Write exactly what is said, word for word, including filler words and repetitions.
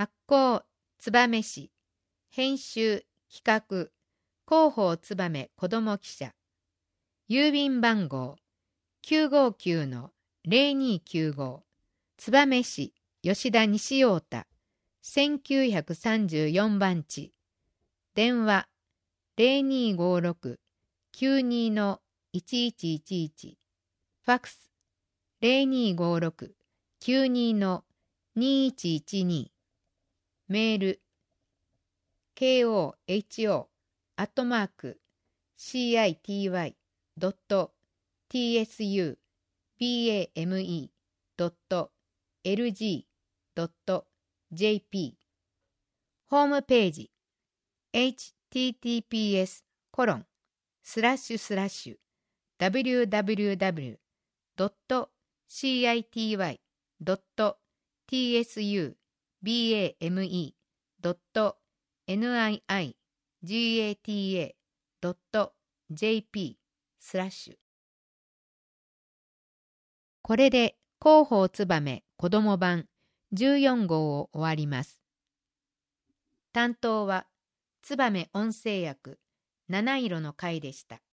発行燕市、編集企画広報燕子ども記者、郵便番号 きゅうごきゅうのぜろにきゅうご、燕市吉田西太田せんきゅうひゃくさんじゅうよんばんち、電話 ぜろにごろくきゅうにのいちいちいちいち、ファックス ぜろにごろくきゅうにのにいちいちに、メール ケーオーエイチオー アットマーク シーアイティーワイ ドット ティーエスユー ビーエーエムイー ドット エルジー ドット ジェーピー ホームページ エイチティーティーピーエス コロンスラッシュスラッシュ ダブリューダブリューダブリュー ドット シーアイティーワイ ドット ティーエスユー ビーエーエムイー ドット ニイジーエーティーエー ドット ジェーピー スラッシュ。これで広報燕子ども版じゅうよん号を終わります。担当は燕音声役七色の会でした。